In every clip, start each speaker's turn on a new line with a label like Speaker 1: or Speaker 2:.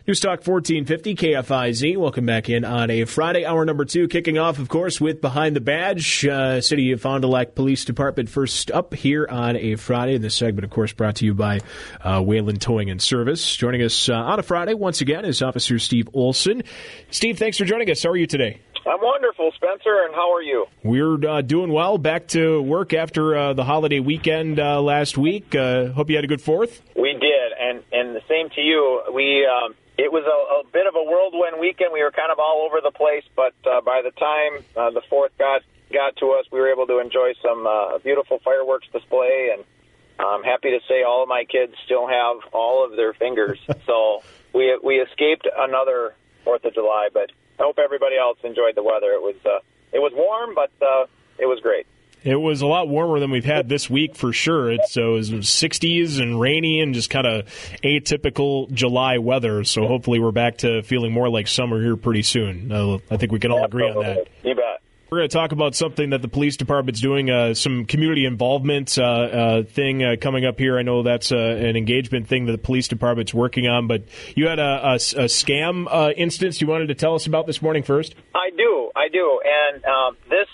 Speaker 1: News Talk 1450 KFIZ. Welcome back in on a Friday, hour number 2, kicking off, of course, with Behind the Badge. City of Fond du Lac Police Department first up here on a Friday. This segment, of course, brought to you by Wayland Towing and Service. Joining us on a Friday, once again, is Officer Steve Olson. Steve, thanks for joining us. How are you today?
Speaker 2: I'm wonderful, Spencer, and how are you?
Speaker 1: We're doing well. Back to work after the holiday weekend last week. Hope you had a good 4th.
Speaker 2: We did, and the same to you. It was a bit of a whirlwind weekend. We were kind of all over the place, but by the time the 4th got to us, we were able to enjoy some beautiful fireworks display, and I'm happy to say all of my kids still have all of their fingers. So we escaped another 4th of July, but I hope everybody else enjoyed the weather. It was warm, but it was great.
Speaker 1: It was a lot warmer than we've had this week for sure. It was 60s and rainy and just kind of atypical July weather. So hopefully we're back to feeling more like summer here pretty soon. I think we can all agree on that.
Speaker 2: You bet.
Speaker 1: We're going to talk about something that the police department's doing, some community involvement thing coming up here. I know that's an engagement thing that the police department's working on, but you had a scam instance you wanted to tell us about this morning first?
Speaker 2: I do. And this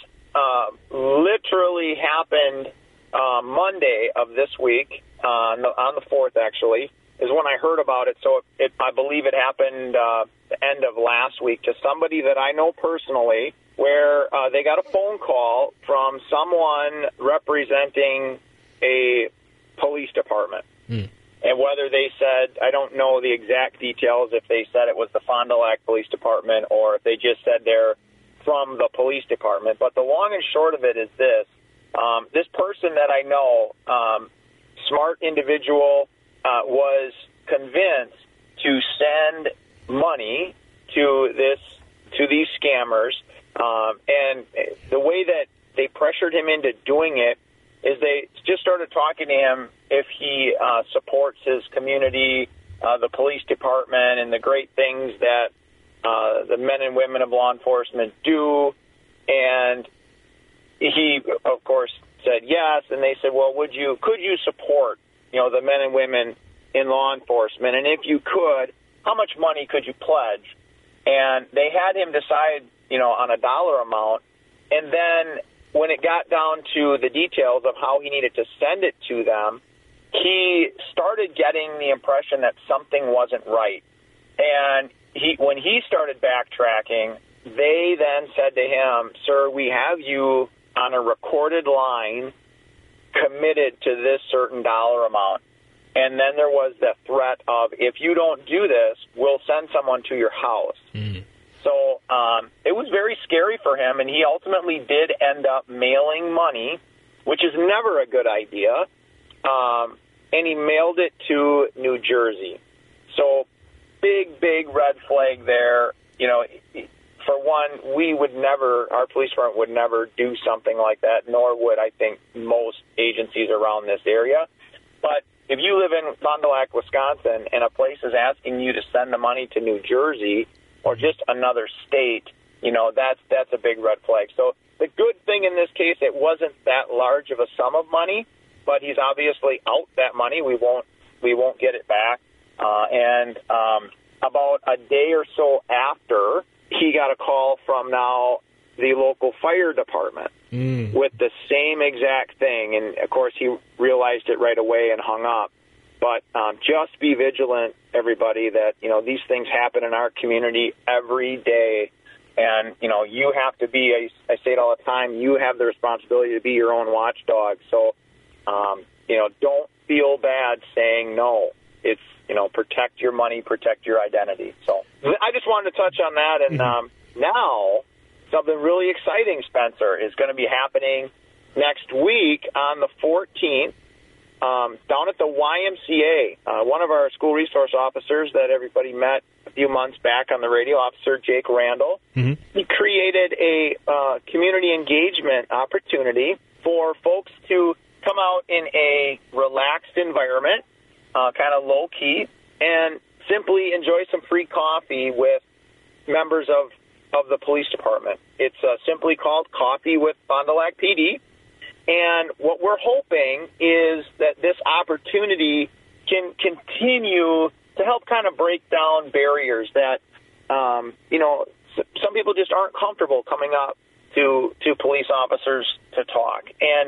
Speaker 2: literally happened Monday of this week, on the 4th, actually, is when I heard about it. So I believe it happened the end of last week to somebody that I know personally, where they got a phone call from someone representing a police department. And whether they said, I don't know the exact details, if they said it was the Fond du Lac Police Department or if they just said they're from the police department. But the long and short of it is this. This person that I know, smart individual, was convinced to send money to these scammers. And the way that they pressured him into doing it is they just started talking to him if he supports his community, the police department, and the great things that the men and women of law enforcement do. And he, of course, said yes. And they said, well, could you support, the men and women in law enforcement? And if you could, how much money could you pledge? And they had him decide, on a dollar amount. And then when it got down to the details of how he needed to send it to them, he started getting the impression that something wasn't right. And when he started backtracking, they then said to him, sir, we have you on a recorded line committed to this certain dollar amount. And then there was the threat of, if you don't do this, we'll send someone to your house. So it was very scary for him, and he ultimately did end up mailing money, which is never a good idea, and he mailed it to New Jersey. So big red flag there. For one, our police department would never do something like that, nor would, I think, most agencies around this area. But if you live in Fond du Lac, Wisconsin, and a place is asking you to send the money to New Jersey or just another state, that's a big red flag. So the good thing in this case, it wasn't that large of a sum of money, but he's obviously out that money. We won't get it back. And about a day or so after, he got a call from now the local fire department with the same exact thing. And, of course, he realized it right away and hung up. But just be vigilant, everybody, that, these things happen in our community every day. And, you have to be, I say it all the time, you have the responsibility to be your own watchdog. So, don't feel bad saying no. It's, protect your money, protect your identity. So I just wanted to touch on that. And now something really exciting, Spencer, is going to be happening next week on the 14th down at the YMCA. One of our school resource officers that everybody met a few months back on the radio, Officer Jake Randall, he created a community engagement opportunity for folks to come out in a relaxed environment, kind of low-key, and simply enjoy some free coffee with members of the police department. It's simply called Coffee with Fond du Lac PD. And what we're hoping is that this opportunity can continue to help kind of break down barriers that, some people just aren't comfortable coming up to police officers to talk. And,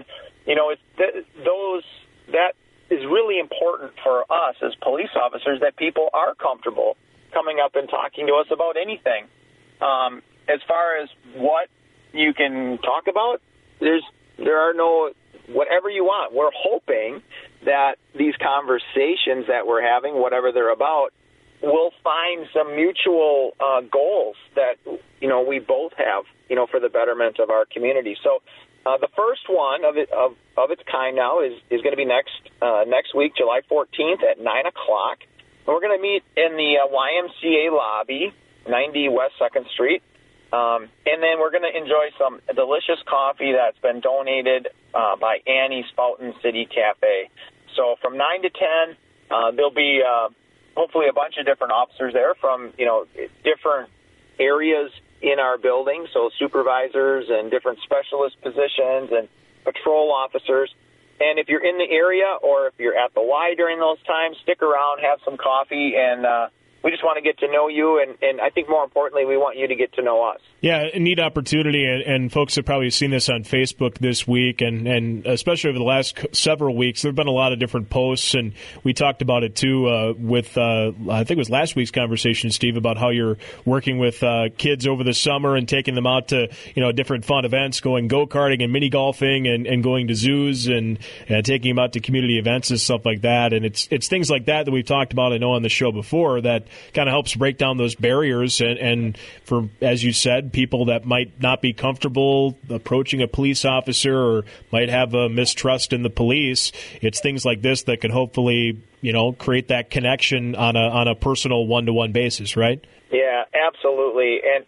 Speaker 2: that is really important for us as police officers, that people are comfortable coming up and talking to us about anything. As far as what you can talk about, there are no whatever you want. We're hoping that these conversations that we're having, whatever they're about, will find some mutual goals that we both have, for the betterment of our community. So the first one of its kind now is going to be next week, July 14th at 9 o'clock. And we're going to meet in the YMCA lobby, 90 West 2nd Street. And then we're going to enjoy some delicious coffee that's been donated by Annie's Fountain City Cafe. So from 9 to 10, there'll be hopefully a bunch of different officers there from, different areas in our building, so supervisors and different specialist positions and patrol officers. And if you're in the area or if you're at the Y during those times, stick around, have some coffee, and we just want to get to know you, and I think more importantly, we want you to get to know us.
Speaker 1: Yeah, a neat opportunity, and folks have probably seen this on Facebook this week, and especially over the last several weeks, there have been a lot of different posts, and we talked about it too with, I think it was last week's conversation, Steve, about how you're working with kids over the summer and taking them out to, different fun events, going go-karting and mini-golfing and going to zoos and taking them out to community events and stuff like that, and it's things like that we've talked about, I know, on the show before, that kind of helps break down those barriers, and for, as you said, people that might not be comfortable approaching a police officer or might have a mistrust in the police, it's things like this that can hopefully, create that connection on a personal one-to-one basis, right?
Speaker 2: Yeah, absolutely. And,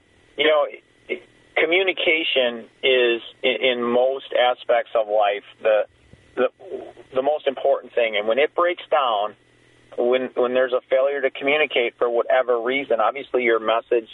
Speaker 2: communication is, in most aspects of life, the most important thing. And when it breaks down, when there's a failure to communicate for whatever reason, obviously your message,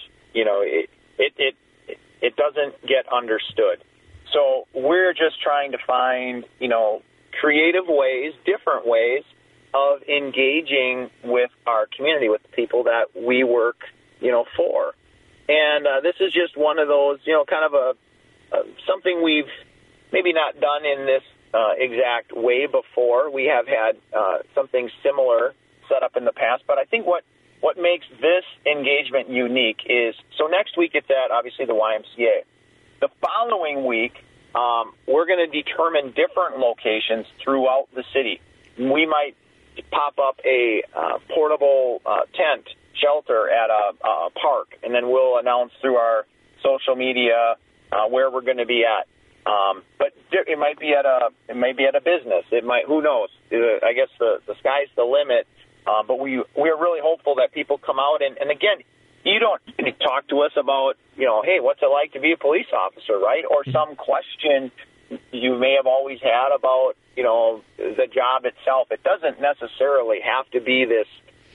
Speaker 2: it doesn't get understood. So we're just trying to find, creative ways, different ways of engaging with our community, with the people that we work, for. And this is just one of those, kind of something we've maybe not done in this exact way before. We have had something similar set up in the past, but I think what makes this engagement unique is, so next week it's at, obviously, the YMCA. The following week, we're going to determine different locations throughout the city. We might pop up a portable tent shelter at a park, and then we'll announce through our social media where we're going to be at. But it might be at a business. It might, who knows? I guess the sky's the limit. But we are really hopeful that people come out. And again, you don't talk to us about, hey, what's it like to be a police officer, right? Or some question you may have always had about, the job itself. It doesn't necessarily have to be this,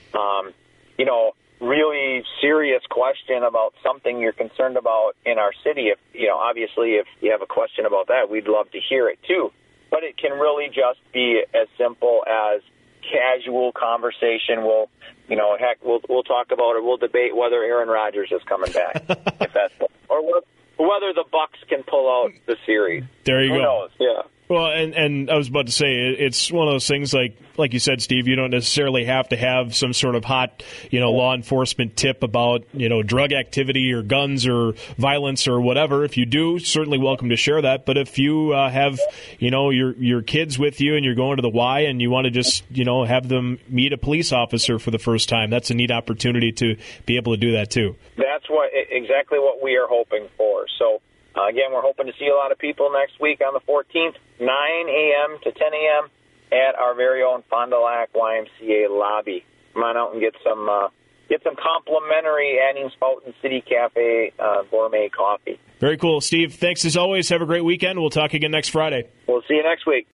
Speaker 2: really serious question about something you're concerned about in our city. If, obviously, if you have a question about that, we'd love to hear it too. But it can really just be as simple as casual conversation. We'll talk about it. We'll debate whether Aaron Rodgers is coming back, if that's, or whether the Bucks can pull out the series.
Speaker 1: There you go.
Speaker 2: Who knows? Yeah.
Speaker 1: Well, and I was about to say, it's one of those things like you said, Steve, you don't necessarily have to have some sort of hot, law enforcement tip about, drug activity or guns or violence or whatever. If you do, certainly welcome to share that. But if you have, your kids with you and you're going to the Y and you want to just, have them meet a police officer for the first time, that's a neat opportunity to be able to do that too. That's
Speaker 2: exactly what we are hoping for. So, again, we're hoping to see a lot of people next week on the 14th, 9 a.m. to 10 a.m. at our very own Fond du Lac YMCA lobby. Come on out and get some complimentary Annie's Fountain City Cafe gourmet coffee.
Speaker 1: Very cool. Steve, thanks as always. Have a great weekend. We'll talk again next Friday.
Speaker 2: We'll see you next week.